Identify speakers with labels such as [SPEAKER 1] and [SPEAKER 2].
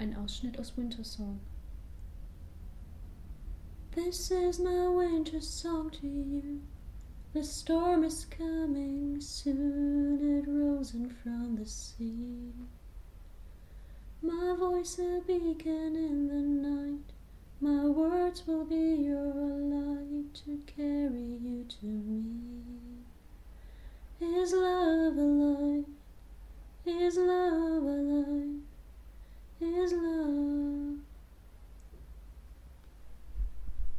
[SPEAKER 1] Ein Ausschnitt aus Winter Song. This is my winter song to you. The storm is coming, soon it rolls in from the sea. My voice a beacon in the night, my words will be your light to carry you to me. Is love alive? Is love alive? Is love